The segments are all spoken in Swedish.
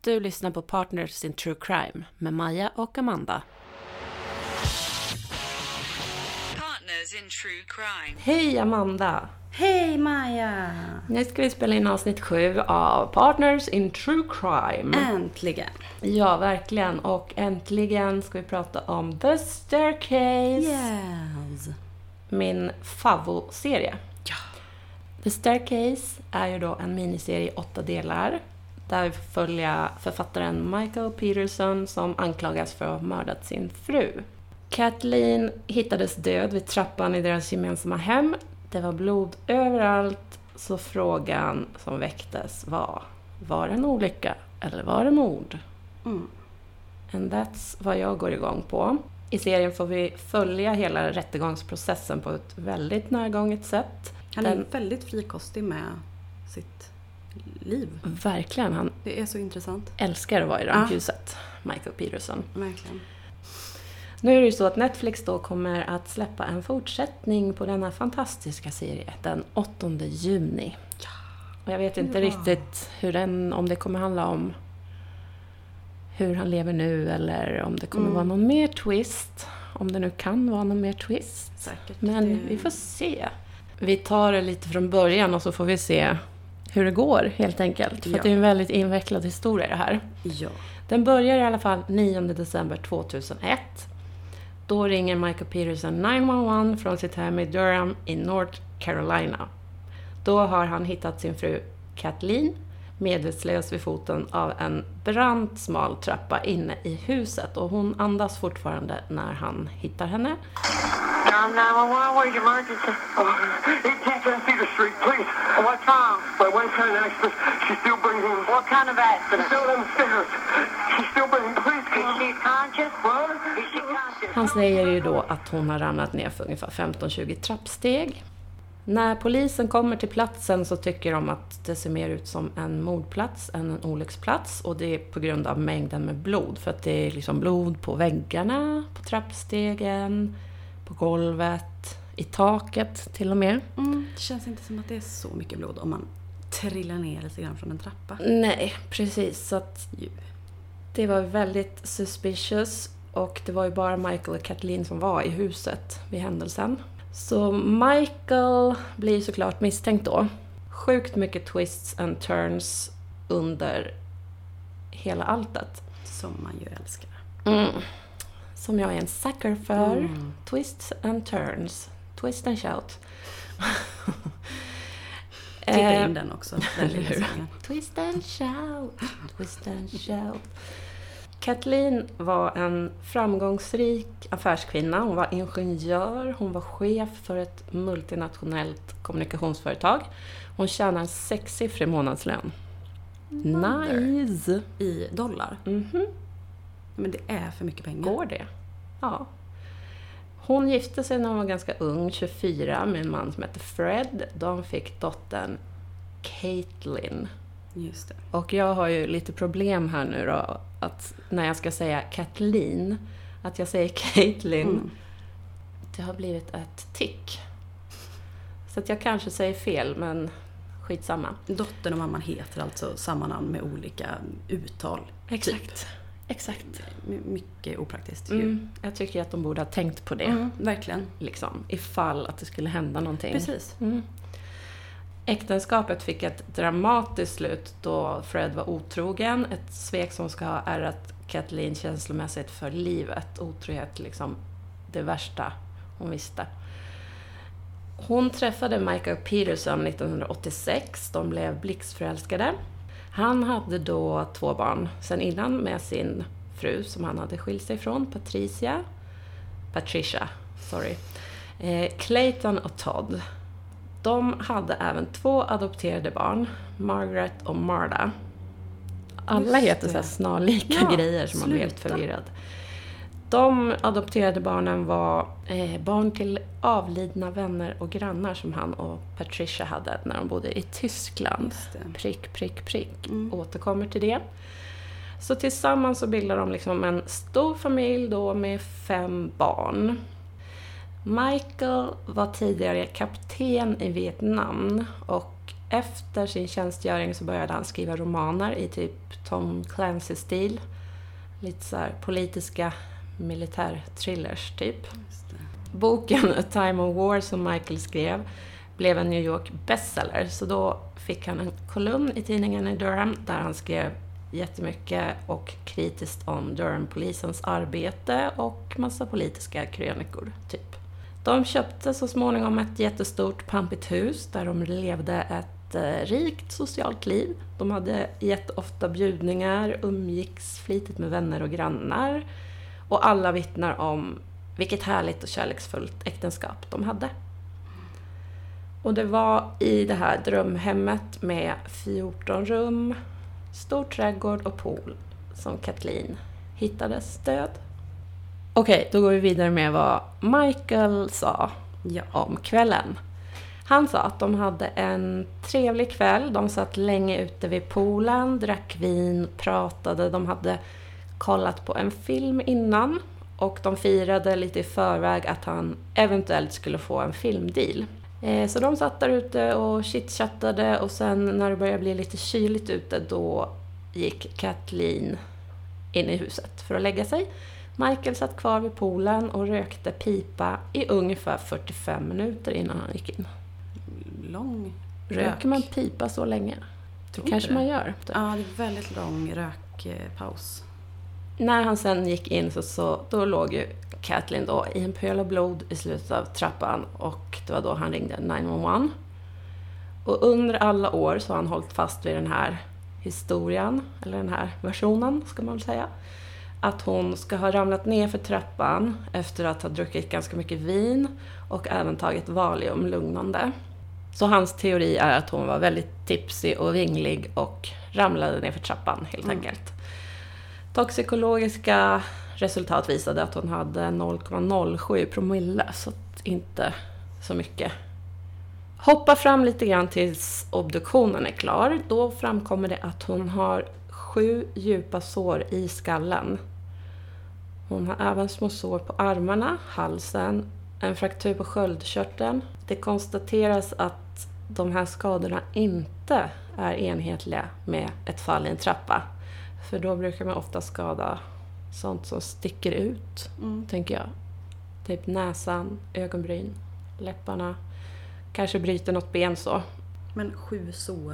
Du lyssnar på Partners in True Crime med Maja och Amanda. Partners in True Crime. Hej Amanda! Hej Maja! Nu ska vi spela in avsnitt 7 av Partners in True Crime. Äntligen! Ja, verkligen. Och äntligen ska vi prata om The Staircase. Yes! Min favoritserie. Ja. The Staircase är ju då en miniserie i 8 delar. Där vi får följa författaren Michael Peterson som anklagas för att ha mördat sin fru. Kathleen hittades död vid trappan i deras gemensamma hem. Det var blod överallt, så frågan som väcktes var det en olycka eller var det mord? And that's vad jag går igång på. I serien får vi följa hela rättegångsprocessen på ett väldigt närgånget sätt. Han är väldigt frikostig med sitt liv. Verkligen, Det är så intressant. älskar att vara i rampljuset, Michael Peterson. Verkligen. Nu är det ju så att Netflix då kommer att släppa en fortsättning på denna fantastiska serie den 8 juni. Ja. Och jag vet inte riktigt om det kommer handla om hur han lever nu eller om det kommer vara någon mer twist. Om det nu kan vara någon mer twist. Säkert. Men vi får se. Vi tar det lite från början och så får vi se hur det går helt enkelt. För att det är en väldigt invecklad historia det här. Ja. Den börjar i alla fall 9 december 2001. Då ringer Michael Peterson 911 från sitt hem i Durham i North Carolina. Då har han hittat sin fru Kathleen medvetslös vid foten av en brant smal trappa inne i huset. Och hon andas fortfarande när han hittar henne. Durham 911, where's your emergency? 1810 Cedar Street, please. What's wrong? My wife had an accident. She's still breathing. What kind of accident? Still downstairs. She's still breathing, please. Is she conscious? What? Is she conscious? Han säger ju då att hon har ramlat ner för ungefär 15-20 trappsteg. När polisen kommer till platsen så tycker de att det ser mer ut som en mordplats än en olycksplats. Och det är på grund av mängden med blod. För att det är liksom blod på väggarna, på trappstegen, på golvet, i taket till och med. Det känns inte som att det är så mycket blod om man trillar ner lite grann från en trappa. Nej, precis. Så att det var väldigt suspicious. Och det var ju bara Michael och Kathleen som var i huset vid händelsen. Så Michael blir såklart misstänkt då. Sjukt mycket twists and turns under hela alltet. Som man ju älskar. Som jag är en sucker för. Twists and turns. Twist and shout. Klippa in den också. Den lilla sången. Twist and shout. Twist and shout. Kathleen var en framgångsrik affärskvinna. Hon var ingenjör. Hon var chef för ett multinationellt kommunikationsföretag. Hon tjänar en 6-siffrig månadslön. Nice! I dollar. Men det är för mycket pengar. Går det? Ja. Hon gifte sig när hon var ganska ung, 24, med en man som hette Fred. De fick dottern Caitlin. Just det. Och jag har ju lite problem här nu då, att när jag ska säga Kathleen, att jag säger Caitlin. Det har blivit ett tick. Så att jag kanske säger fel, men skitsamma. Dottern och mamman heter alltså samma namn med olika uttal. Exakt. Exakt. Mycket opraktiskt. Jag tycker att de borde ha tänkt på det. Verkligen. Liksom, ifall att det skulle hända någonting. Precis. Äktenskapet fick ett dramatiskt slut då Fred var otrogen. Ett svek som ska ha ärrat Kathleen känslomässigt för livet. Otrohet, liksom det värsta hon visste. Hon träffade Michael Peterson 1986. De blev blixtförälskade. Han hade då 2 barn sen innan med sin fru som han hade skilt sig från, Patricia. Clayton och Todd. De hade även 2 adopterade barn, Margaret och Marta. Alla heter så här snarlika grejer som man blir helt förvirrad. De adopterade barnen var barn till avlidna vänner och grannar som han och Patricia hade när de bodde i Tyskland. Prick. Återkommer till det. Så tillsammans så bildar de liksom en stor familj då med 5 barn. Michael var tidigare kapten i Vietnam och efter sin tjänstgöring så började han skriva romaner i typ Tom Clancy-stil. Lite så här politiska militärthrillers typ. Boken A Time of War som Michael skrev blev en New York bestseller. Så då fick han en kolumn i tidningen i Durham där han skrev jättemycket och kritiskt om Durham-polisens arbete och massa politiska krönikor typ. De köpte så småningom ett jättestort pampigt hus där de levde ett rikt socialt liv. De hade jätteofta bjudningar, umgicks flitigt med vänner och grannar och alla vittnar om vilket härligt och kärleksfullt äktenskap de hade. Och det var i det här drömhemmet med 14 rum, stor trädgård och pool som Kathleen hittade stöd. Okej, då går vi vidare med vad Michael sa om kvällen. Han sa att de hade en trevlig kväll. De satt länge ute vid poolen, drack vin, pratade. De hade kollat på en film innan och de firade lite i förväg att han eventuellt skulle få en filmdeal. Så de satt där ute och chitchattade och sen när det började bli lite kyligt ute då gick Kathleen in i huset för att lägga sig. Michael satt kvar vid poolen och rökte pipa i ungefär 45 minuter innan han gick in. Lång Röker man pipa så länge? Det kanske man gör. Ja, det är väldigt lång rökpaus. När han sen gick in så då låg ju Kathleen då i en pöl av blod i slutet av trappan och det var då han ringde 911. Och under alla år så har han hållit fast vid den här historien, eller den här versionen ska man väl säga. Att hon ska ha ramlat ner för trappan efter att ha druckit ganska mycket vin och även tagit Valium lugnande. Så hans teori är att hon var väldigt tipsig och vinglig och ramlade ner för trappan helt enkelt. Toxikologiska resultat visade att hon hade 0,07 promille, så att inte så mycket. Hoppa fram lite grann tills obduktionen är klar. Då framkommer det att hon har 7 djupa sår i skallen. Hon har även små sår på armarna, halsen, en fraktur på sköldkörteln. Det konstateras att de här skadorna inte är enhetliga med ett fall i en trappa. För då brukar man ofta skada sånt som sticker ut, tänker jag. Typ näsan, ögonbryn, läpparna. Kanske bryter något ben så. Men 7 sår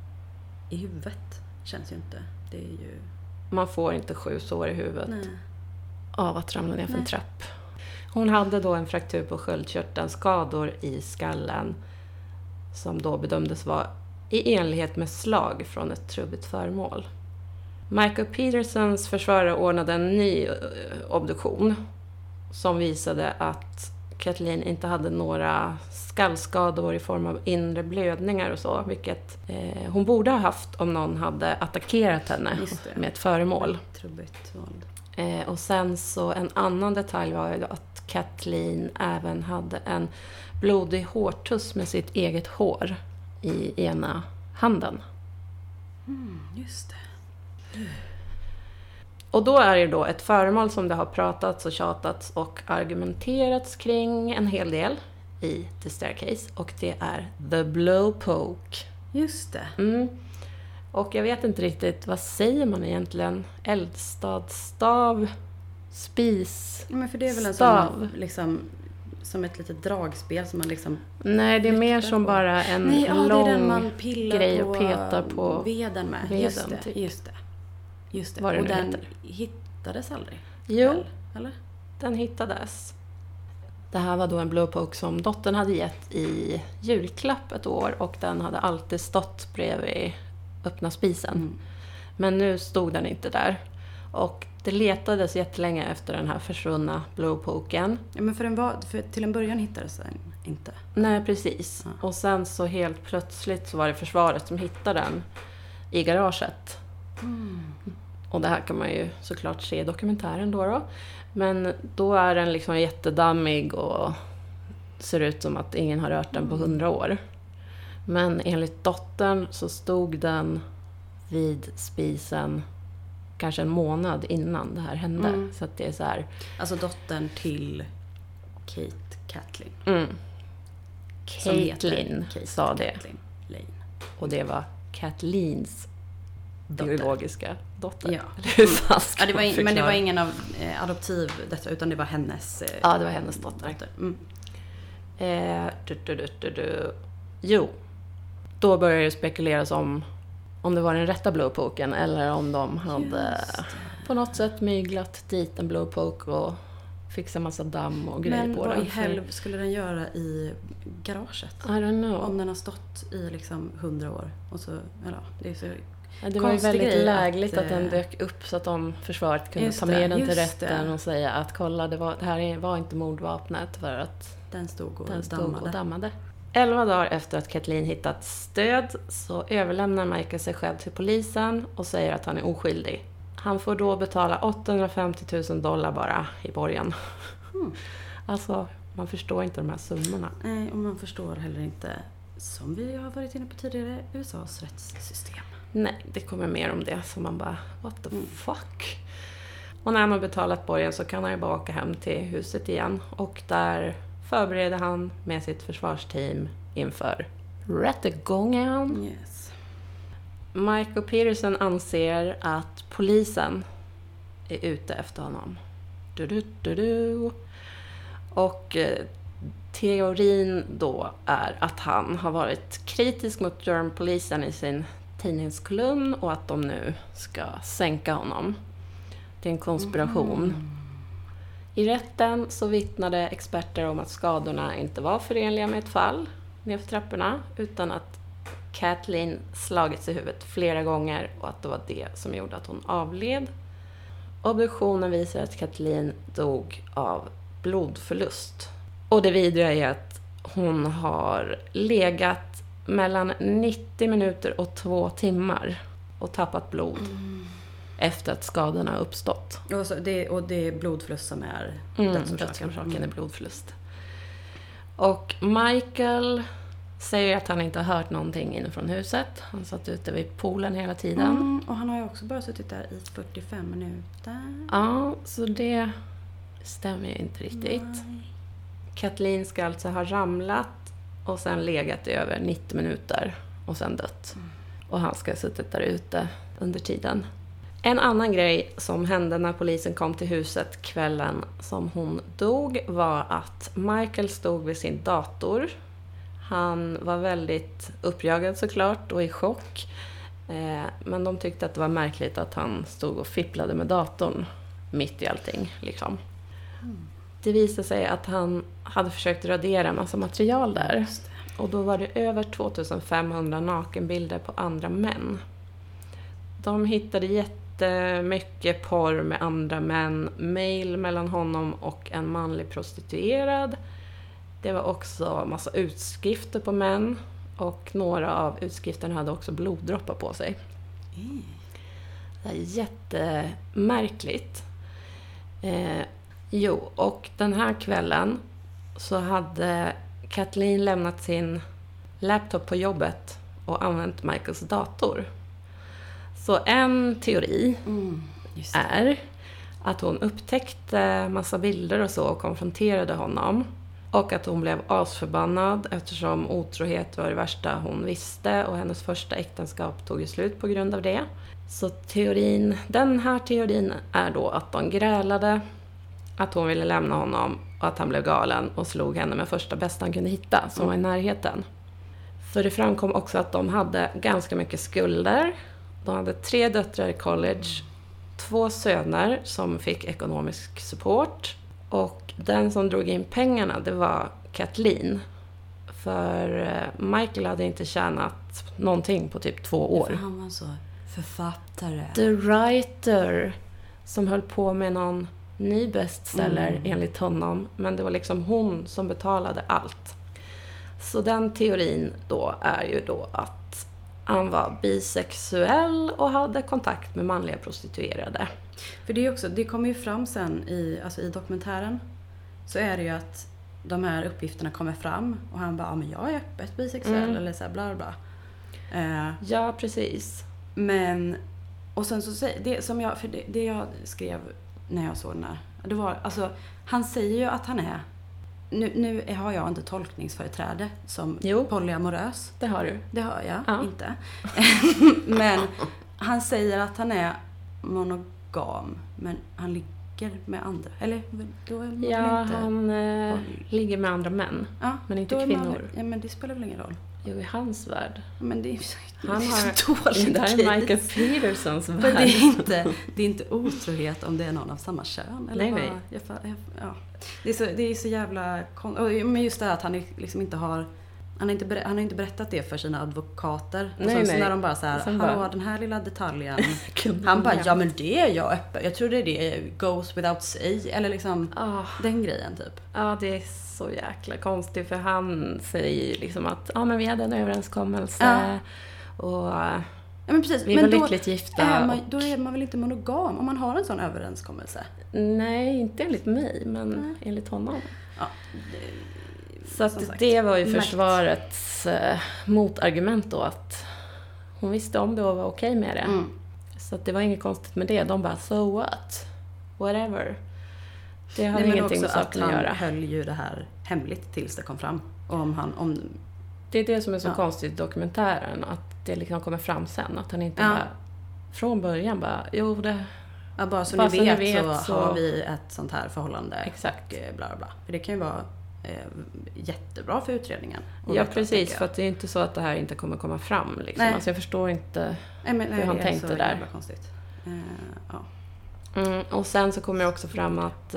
i huvudet känns ju inte. Det är ju... Man får inte 7 sår i huvudet. Nej. Av att ramla ner för en trapp. Hon hade då en fraktur på sköldkörteln, skador i skallen som då bedömdes vara i enlighet med slag från ett trubbigt föremål. Michael Petersons försvarare ordnade en ny obduktion som visade att Kathleen inte hade några skallskador i form av inre blödningar och så, vilket hon borde ha haft om någon hade attackerat henne med ett föremål. Trubbigt våld. Och sen så en annan detalj var ju att Kathleen även hade en blodig hårtuss med sitt eget hår i ena handen. Just det. Och då är det då ett föremål som det har pratats och tjatats och argumenterats kring en hel del i The Staircase. Och det är The Blowpoke. Just det. Och jag vet inte riktigt, vad säger man egentligen? Eldstadsstav, spis, Men för det är väl stav. en sån liksom, som ett litet dragspel som man liksom... Nej, det är mer som bara en lång det är den man pillar grej på och petar på veden med. veden, Just det, typ. just det. Vad det Och nu den heter. hittades aldrig? Jo, Väl? Eller? den hittades. Det här var då en blowpoke som dottern hade gett i julklapp ett år och den hade alltid stått bredvid öppna spisen. Men nu stod den inte där. Och det letades jättelänge efter den här försvunna blowpoken. Ja, men för till en början hittades den inte. Nej, precis. Ja. Och sen så helt plötsligt så var det försvaret som hittade den i garaget. Och det här kan man ju såklart se i dokumentären då. Men då är den liksom jättedammig och ser ut som att ingen har rört den på 100 år. Men enligt dottern så stod den vid spisen kanske en månad innan det här hände. Så att det är så här... Alltså dottern till Kathleen. Som heter Caitlin Kate sa det. Kathleen Lane. Och det var Kathleen's biologiska dotter. Ja. Hur fan ska Ja, man men det förklara? var ingen av adoptiv detta, utan det var hennes Ja, det var hennes dotter. Mm. Jo, då började det spekuleras om det var den rätta blowpoken eller om de hade på något sätt myglat dit en blowpoke och fixat massa damm och grejer Men på vad den. i helv skulle den göra i garaget? I don't know. Om den har stått i liksom 100 år. Och så, eller, det är så Ja, det var ju konstig väldigt grej lägligt att, att den dök upp så att försvaret kunde Just ta med den till just rätten det. och säga att kolla, det här var inte mordvapnet för att den stod och den stod dammade. och dammade. 11 dagar efter att Kathleen hittat stöd så överlämnar Michael sig själv till polisen och säger att han är oskyldig. Han får då betala $850 000 bara i borgen. Alltså, man förstår inte de här summorna. Nej, och man förstår heller inte, som vi har varit inne på tidigare, USAs rättssystem. Nej, det kommer mer om det. Så man bara, what the fuck? Och när han har betalat borgen så kan han ju bara åka hem till huset igen. Och där förbereder han med sitt försvarsteam inför rättegången. Yes. Michael Peterson anser att polisen är ute efter honom. Och teorin då är att han har varit kritisk mot Durham-polisen i sin tidningskolumn och att de nu ska sänka honom. Det är en konspiration. I rätten så vittnade experter om att skadorna inte var förenliga med ett fall nerför trapporna utan att Kathleen slagits i huvudet flera gånger och att det var det som gjorde att hon avled. Obduktionen visar att Kathleen dog av blodförlust. Och det vidriga är att hon har legat mellan 90 minuter och 2 timmar och tappat blod efter att skadorna har uppstått. Och det är blodförlust som är Dödsorsaken är blodförlust. Och Michael säger att han inte har hört någonting inifrån huset. Han satt ute vid poolen hela tiden. Och han har ju också bara suttit där i 45 minuter. Ja, så det stämmer ju inte riktigt. Kathleen ska alltså ha ramlat och sen legat i över 90 minuter och sen dött. Och han ska ha suttit där ute under tiden. En annan grej som hände när polisen kom till huset kvällen som hon dog var att Michael stod vid sin dator. Han var väldigt uppjagad såklart och i chock. Men de tyckte att det var märkligt att han stod och fipplade med datorn mitt i allting. Liksom. Det visade sig att han hade försökt radera en massa material där. Och då var det över 2500 nakenbilder på andra män. De hittade jättemycket porr med andra män, mail mellan honom och en manlig prostituerad. Det var också massa utskrifter på män och några av utskrifterna hade också bloddroppar på sig. Det är jättemärkligt. Och den här kvällen så hade Kathleen lämnat sin laptop på jobbet och använt Michaels dator. Så en teori är att hon upptäckte massa bilder och så och konfronterade honom. Och att hon blev asförbannad eftersom otrohet var det värsta hon visste och hennes första äktenskap tog ju slut på grund av det. Så den här teorin är då att de grälade, att hon ville lämna honom och att han blev galen och slog henne med första bästa han kunde hitta som var i närheten. För det framkom också att de hade ganska mycket skulder. De hade 3 döttrar i college, 2 söner som fick ekonomisk support. Och den som drog in pengarna, det var Kathleen. För Michael hade inte tjänat någonting på typ 2 år. För han var så författare. The Writer som höll på med någon ny bestseller enligt honom. Men det var liksom hon som betalade allt. Så den teorin då är ju då att han var bisexuell och hade kontakt med manliga prostituerade. För det är också, det kommer ju fram sen i dokumentären, så är det ju att de här uppgifterna kommer fram och han bara, men jag är öppet bisexuell eller så här bla bla. Ja, precis. Men, och sen så säger, det jag skrev när jag såg den här, det var, alltså, han säger ju att han är nu har jag inte tolkningsföreträde som polyamorös. Det har du. Det har jag inte. Men han säger att han är monogam, men han ligger med andra. Eller då är man inte han ligger med andra män, men inte kvinnor. Men det spelar väl ingen roll. Jo, i hans värld. Men det är Han så dåligt. Det här är Michael Petersons värld. Men det är inte otrohet om det är någon av samma kön. Eller nej. Det är så jävla... Men just det här att han liksom inte har... Han har inte berättat det för sina advokater. Och så när de bara så här, hallå, den här lilla detaljen. Han bara, ja men det är jag öppen. Jag tror det goes without say. Eller liksom den grejen typ. Ja, det är så jäkla konstigt. För han säger liksom att men vi hade en överenskommelse. Och men precis. vi var lyckligt gifta. Då är man väl inte monogam om man har en sån överenskommelse? Nej, inte enligt mig. Men enligt honom. Ja, så att det var ju försvarets motargument då, att hon visste om det och var okej med det. Så att det var inget konstigt med det. De bara, so what? Whatever. Det har ingenting med saken att göra. Han höll ju det här hemligt tills det kom fram. Och om det är det som är så konstigt i dokumentären, att det liksom kommer fram sen. Att han inte bara från början bara, jo det... Ja, bara så ni vet så har vi ett sånt här förhållande. Exakt. Och bla bla. För det kan ju vara jättebra för utredningen. Ja, precis. För att det är inte så att det här inte kommer komma fram. Liksom. Alltså jag förstår inte hur han tänkte där. Det är konstigt. Och sen så kommer det också fram att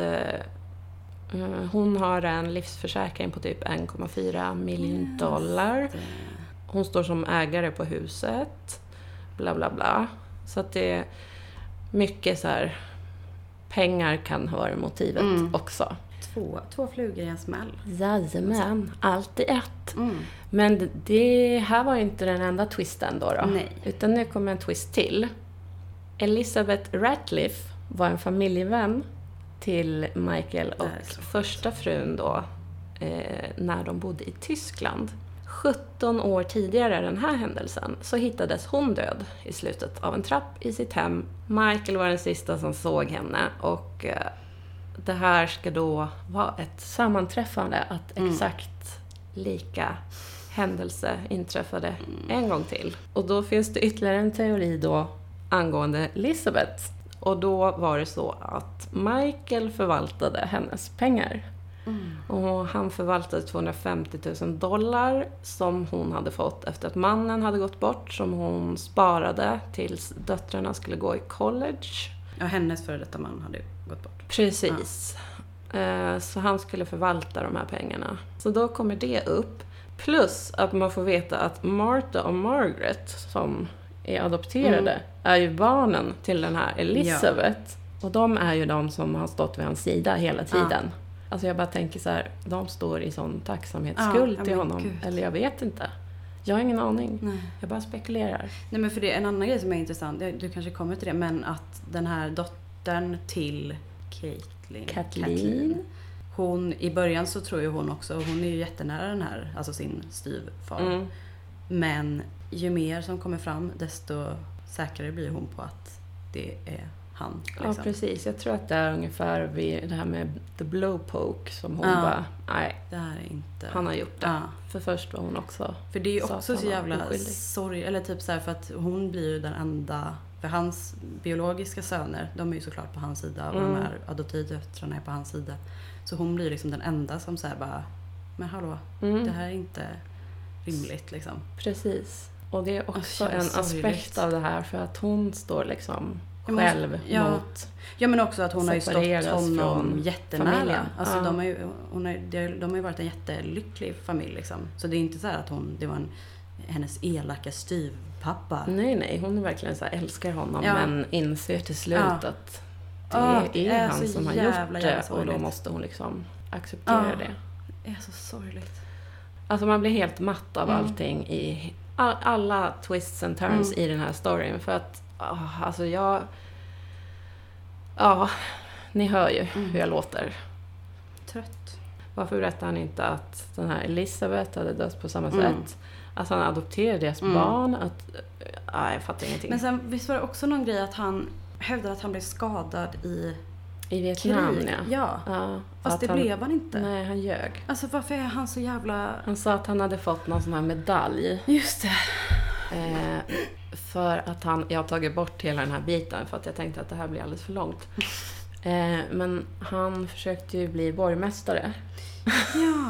hon har en livsförsäkring på typ 1,4 miljoner dollar. Hon står som ägare på huset. Bla bla bla. Så att det är mycket så här, pengar kan vara motivet också. Två flugor i en smäll. Jajamän, allt i ett. Men det här var ju inte den enda twisten då. Nej. Utan nu kommer en twist till. Elizabeth Ratcliffe var en familjevän till Michael och första frun då, när de bodde i Tyskland. 17 år tidigare den här händelsen så hittades hon död i slutet av en trapp i sitt hem. Michael var den sista som såg henne, och det här ska då vara ett sammanträffande att exakt lika händelse inträffade en gång till. Och då finns det ytterligare en teori då angående Elizabeth. Och då var det så att Michael förvaltade hennes pengar. Och han förvaltade 250 000 dollar som hon hade fått efter att mannen hade gått bort, som hon sparade tills döttrarna skulle gå i college. Ja, hennes före detta man hade gått bort. Precis. Så han skulle förvalta de här pengarna. Så då kommer det upp. Plus att man får veta att Martha och Margaret, som är adopterade, är ju barnen till den här Elizabeth. Ja. Och de är ju de som har stått vid hans sida hela tiden. Alltså jag bara tänker så här, de står i sån tacksamhetsskuld till honom. Gud. Eller jag vet inte. Jag har ingen aning. Nej. Jag bara spekulerar. Nej, men för det är en annan grej som är intressant. Du kanske kommer till det, men att den här dottern till Kathleen. Hon, i början så tror ju hon också, hon är ju jättenära den här, alltså sin styvfar. Men ju mer som kommer fram, desto säkrare blir hon på att det är han. Liksom. Ja, precis. Jag tror att det är ungefär vid det här med the blowpoke som hon bara, nej, det här är inte... Han har gjort det. För först var hon också... För det är ju också så jävla sorg, eller typ så här, för att hon blir ju den enda... För hans biologiska söner, de är ju såklart på hans sida, och de här adoptivdöttrarna är på hans sida. Så hon blir liksom den enda som säger bara, men hallå, det här är inte rimligt liksom. Precis. Och det är också en aspekt av det här, för att hon står liksom själv mot... Ja, men också att hon har ju stått honom jättenära. Familjen. Alltså de har ju varit en jättelycklig familj liksom. Så det är inte så här att det var hennes elaka styvpappa. Nej, hon är verkligen så här, älskar honom, men inser till slut att det är han som har gjort det, och då måste hon liksom acceptera det. Det är så sorgligt. Alltså man blir helt matt av allting i alla twists and turns i den här storyn, för att alltså ni hör ju hur jag låter. Trött. Varför berättar han inte att den här Elizabeth hade dött på samma sätt? Alltså han adopterade deras barn. Jag fattar ingenting. Men sen visst var det också någon grej att han hävdade att han blev skadad i I Vietnam, krig. Ja. Fast det blev han inte. Nej, han ljög. Alltså varför är han så jävla... Han sa att han hade fått någon sån här medalj. Just det. För att jag har tagit bort hela den här biten för att jag tänkte att det här blir alldeles för långt. Men han försökte ju bli borgmästare. Ja.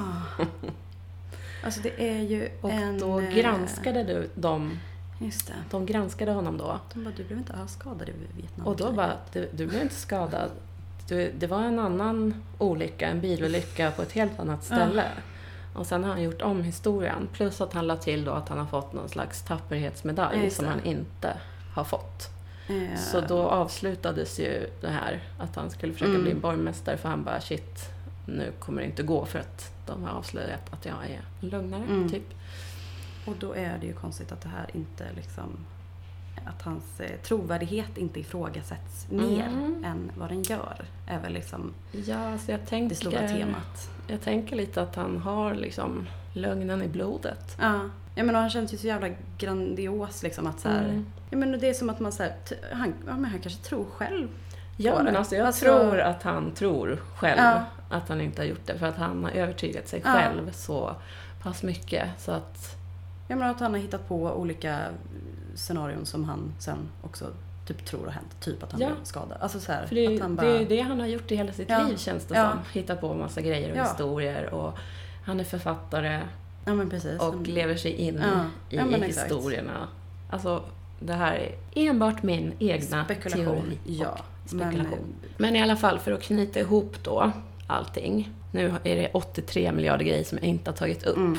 Alltså det är ju och då granskade de. Just det. De granskade honom då. De bara, du blev inte alls skadad i Vietnam. Och då bara, du blev inte skadad. Det var en annan olycka, en bilolycka på ett helt annat ställe. Och sen har han gjort om historien. Plus att han la till då att han har fått någon slags tapperhetsmedalj som han inte har fått. Så då avslutades ju det här att han skulle försöka bli borgmästare, för han bara shit, nu kommer det inte gå för att de har avslöjat att jag är lugnare typ. Och då är det ju konstigt att det här inte liksom, att hans trovärdighet inte ifrågasätts mer än vad den gör. Är väl liksom så jag tänker, det stora temat. Jag tänker lite att han har liksom lögnen i blodet. Ja, men han känns ju så jävla grandios liksom att så här, men det är som att man så här, han kanske tror själv. Ja, men alltså jag tror att han tror själv att han inte har gjort det, för att han har övertygat sig själv så pass mycket så att jag menar att han har hittat på olika scenarion som han sen också typ tror har hänt. Typ att han blir skadad. Alltså så här, för det, att han bara... det är det han har gjort i hela sitt liv, känns det som. Hittar på massa grejer och historier. Och han är författare men precis. och lever sig in i historierna. Alltså det här är enbart min egna teori. Spekulation. Men i alla fall, för att knyta ihop då allting. Nu är det 83 miljarder grejer som jag inte har tagit upp.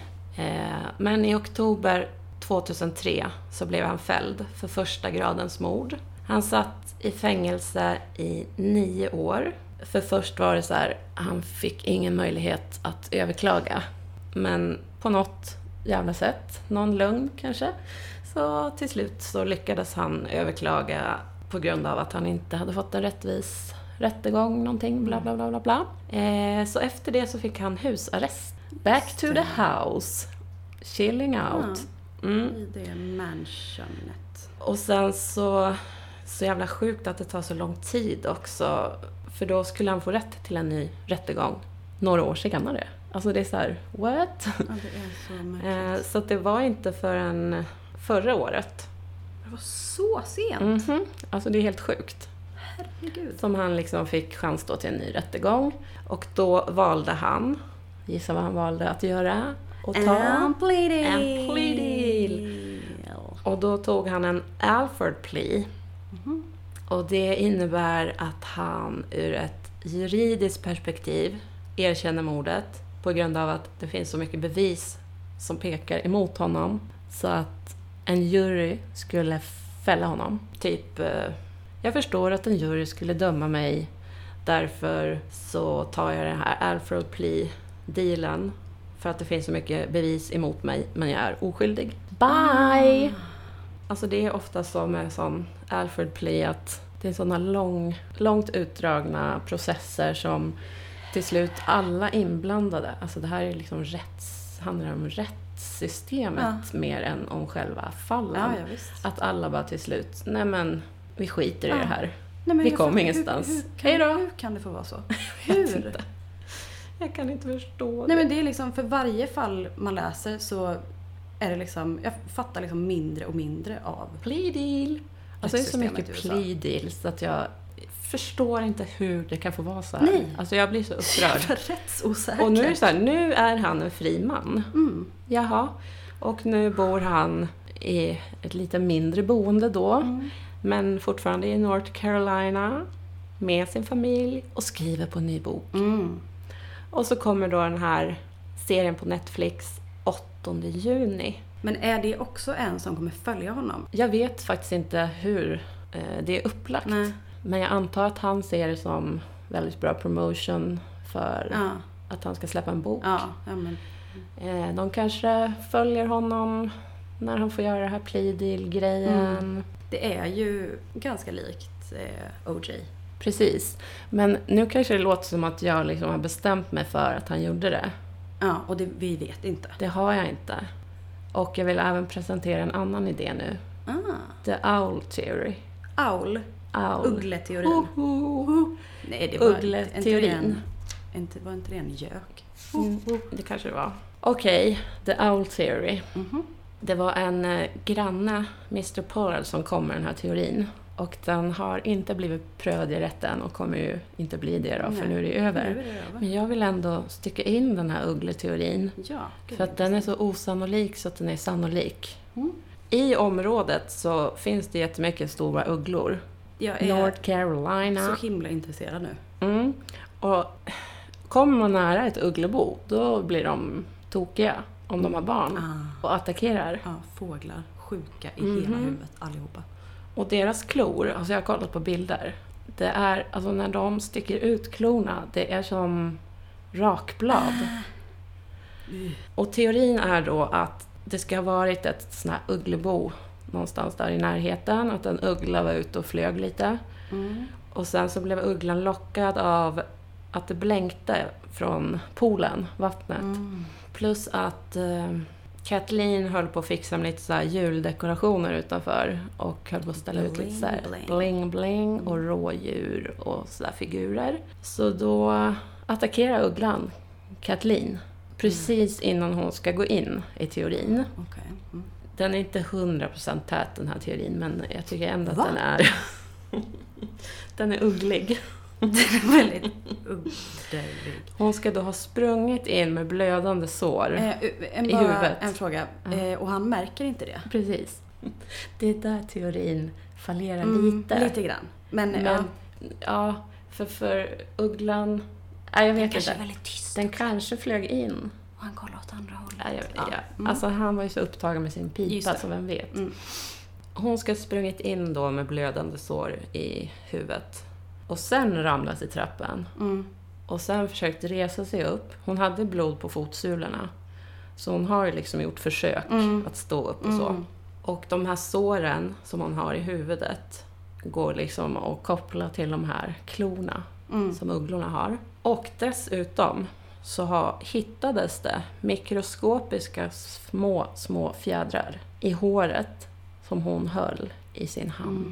Men i oktober 2003 så blev han fälld för första gradens mord. Han satt i fängelse i 9 år. För först var det så här, han fick ingen möjlighet att överklaga. Men på något jävla sätt, någon lugn kanske, så till slut så lyckades han överklaga på grund av att han inte hade fått en rättvis rättegång, någonting, bla bla bla bla bla. Så efter det så fick han husarrest. Back to the house. Chilling out. I det mansionet. Och sen så jävla sjukt att det tar så lång tid också. För då skulle han få rätt till en ny rättegång några år senare. Alltså det är så här, what? Ja, det är så märkligt. Så att det var inte förrän förra året. Det var så sent. Alltså det är helt sjukt. Herregud. Som han liksom fick chans då till en ny rättegång. Och då valde han, gissa vad han valde att göra? Och ta en plea deal. Och då tog han en Alford plea. Och det innebär att han ur ett juridiskt perspektiv erkänner mordet på grund av att det finns så mycket bevis som pekar emot honom. Så att en jury skulle fälla honom. Typ, jag förstår att en jury skulle döma mig, därför så tar jag den här Alford plea-dealen för att det finns så mycket bevis emot mig, men jag är oskyldig. Bye! Alltså det är ofta så med sån Alford plea att det är sådana långt utdragna processer som till slut alla inblandade, alltså det här är liksom handlar om rättssystemet mer än om själva fallen. Ja, visst. Att alla bara till slut, nej men vi skiter i det här. Nej, men vi kommer ingenstans. Hej då! Hur kan det få vara så? Hur? Jag kan inte förstå det. Nej, men det är liksom, för varje fall man läser så är det liksom, jag fattar liksom mindre och mindre av plea deal. Alltså det är så mycket plea deals att jag förstår inte hur det kan få vara så här. Nej. Alltså jag blir så upprörd. Rättsosäker. Och nu är det så här, nu är han en fri man. Jaha. Och nu bor han i ett lite mindre boende då. Men fortfarande i North Carolina med sin familj och skriver på en ny bok. Och så kommer då den här serien på Netflix 8 juni. Men är det också en som kommer följa honom? Jag vet faktiskt inte hur det är upplagt. Nej. Men jag antar att han ser det som väldigt bra promotion för att han ska släppa en bok. De kanske följer honom när han får göra det här plea deal-grejen. Det är ju ganska likt OJ. Precis. Men nu kanske det låter som att jag liksom har bestämt mig för att han gjorde det. Ja, och vi vet inte. Det har jag inte. Och jag vill även presentera en annan idé nu. The Owl Theory. Owl? Uggleteorin. Nej, det var Uggleteorin. Var inte det en gök? Det kanske det var. Okej, the owl theory. Det var en granne, Mr. Pearl, som kom med den här teorin. Och den har inte blivit prövad i rätten och kommer ju inte bli det då, för nu är det över. Men jag vill ändå sticka in den här uggleteorin. Ja, för att den är så osannolik så att den är sannolik. I området så finns det jättemycket stora ugglor. Jag är North Carolina. så himla intresserad nu. Och kommer man nära ett ugglebo, då blir de tokiga om de har barn och attackerar. Ja, fåglar. Sjuka i hela huvudet, allihopa. Och deras klor, alltså jag har kollat på bilder, det är, alltså när de sticker ut klorna, det är som rakblad. Och teorin är då att det ska ha varit ett sånt här ugglebo någonstans där i närheten, att en uggla var ute och flög lite. Och sen så blev ugglan lockad av att det blänkte från poolen, vattnet. Plus att Kathleen höll på att fixa lite så här juldekorationer utanför och höll på att ställa ut lite så här bling och rådjur och så där figurer. Så då attackerar ugglan Kathleen precis innan hon ska gå in i teorin. Den är inte 100% tät, den här teorin, men jag tycker ändå att den är ugglig. Den är väldigt ugglig. Hon ska då ha sprungit in med blödande sår i huvudet. En fråga. Och han märker inte det? Precis. Det är där teorin fallerar lite. Lite grann. Men ja, för ugglan... jag vet inte. Väldigt tyst. Den kanske flög in. Och han kollar åt andra hållet. Alltså han var ju så upptagen med sin pipa, så vem vet. Hon ska ha sprungit in då med blödande sår i huvudet. Och sen ramlas i trappen. Och sen försökte resa sig upp. Hon hade blod på fotsulorna. Så hon har ju liksom gjort försök att stå upp och så. Och de här såren som hon har i huvudet går liksom att koppla till de här klorna som ugglorna har. Och dessutom så hittades det mikroskopiska små fjädrar i håret som hon höll i sin hand.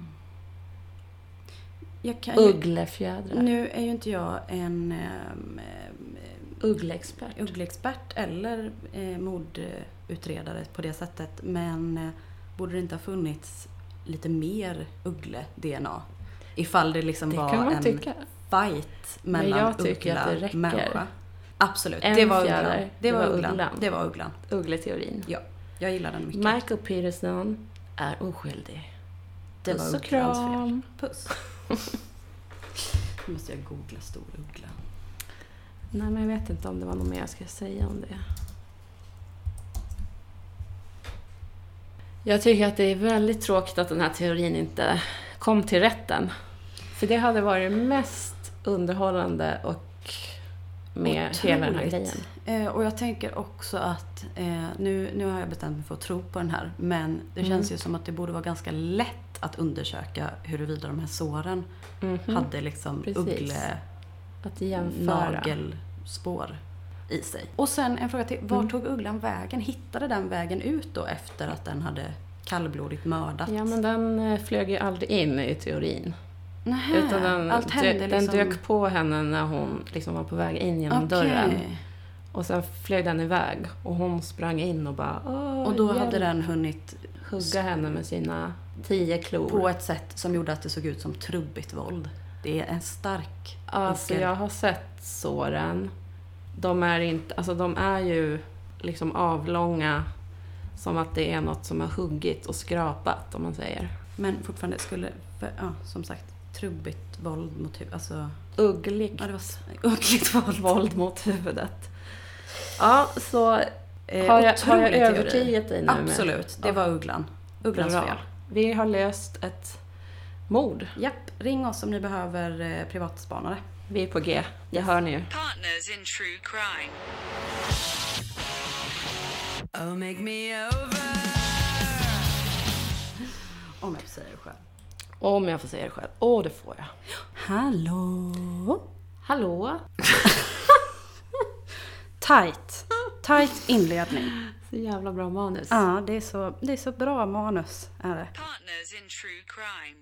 Ugglefjädrar. Nu är ju inte jag en uggleexpert eller mordutredare på det sättet, men borde det inte ha funnits lite mer uggle-DNA ifall det liksom var en fight mellan uggla och människa? Absolut, det var ugglan. Det var ugglan. Uggleteorin. Ja, jag gillar den mycket. Michael Peterson är oskyldig. Det var ugglans fel. Puss. Nu måste jag googla stor uggla. Nej, men jag vet inte om det var något mer jag ska säga om det. Jag tycker att det är väldigt tråkigt att den här teorin inte kom till rätten. För det hade varit mest underhållande och med hela den här grejen. Och jag tänker också att nu har jag bestämt mig för att tro på den här, men det känns ju som att det borde vara ganska lätt att undersöka huruvida de här såren hade liksom nagelspår i sig. Och sen en fråga till, var tog ugglan vägen? Hittade den vägen ut då efter att den hade kallblodigt mördat? Ja, men den flög ju aldrig in i teorin. Nähä, utan den dök på henne när hon liksom var på väg in genom dörren. Och sen flög den iväg och hon sprang in och bara och då hade den hunnit hugga henne med sina 10 klor. På ett sätt som gjorde att det såg ut som trubbigt våld. Det är en stark Alltså jag har sett såren. De är ju liksom avlånga, som att det är något som har huggit och skrapat, om man säger. Men fortfarande som sagt, trubbigt våld mot huvudet. Alltså uggligt våld mot huvudet. Ja, så har jag övertygat dig nu? Absolut, det var Ugglans fel. Vi har löst ett mord. Japp, ring oss om ni behöver privatspanare. Vi är på G, det hör ni ju. Partners in true crime. Oh, make me over. Om jag får säga det själv. Om jag får säga det själv. Det får jag. Hallå? Tight inledning. Så jävla bra manus. Ja, det är så bra manus är det. Partners in true crime.